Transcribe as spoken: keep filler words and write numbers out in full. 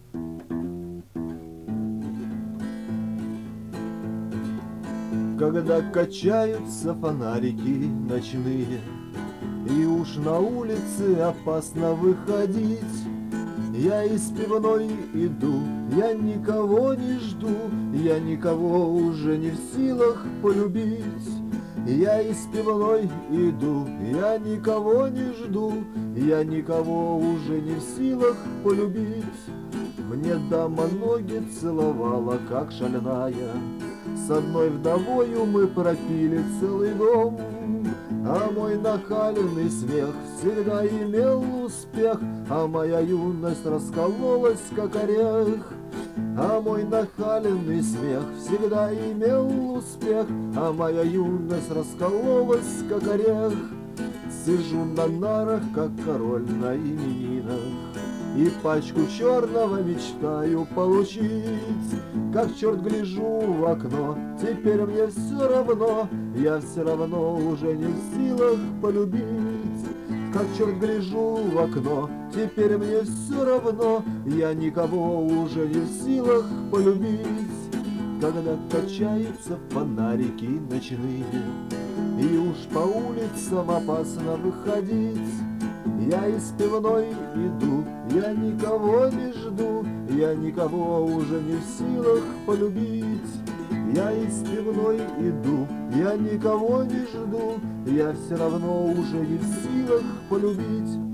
Когда качаются фонарики ночные, и уж на улице опасно выходить, я из пивной иду, я никого не жду, я никого уже не в силах полюбить. Я из пивной иду, я никого не жду, я никого уже не в силах полюбить. Мне дама ноги целовала, как шальная, с одной вдовою мы пропили целый дом. А мой нахальный смех всегда имел успех, а моя юность раскололась, как орех. А мой нахальный смех всегда имел успех, а моя юность раскололась, как орех. Сижу на нарах, как король на именинах, и пачку черного мечтаю получить. Как черт гляжу в окно, теперь мне все равно, я все равно уже не в силах полюбить. Как черт гляжу в окно, теперь мне все равно, я никого уже не в силах полюбить. Когда качаются фонарики ночные, и уж по улицам опасно выходить, я из пивной иду, я никого не жду, я никого уже не в силах полюбить. Я из пивной иду, я никого не жду, я все равно уже не в силах полюбить.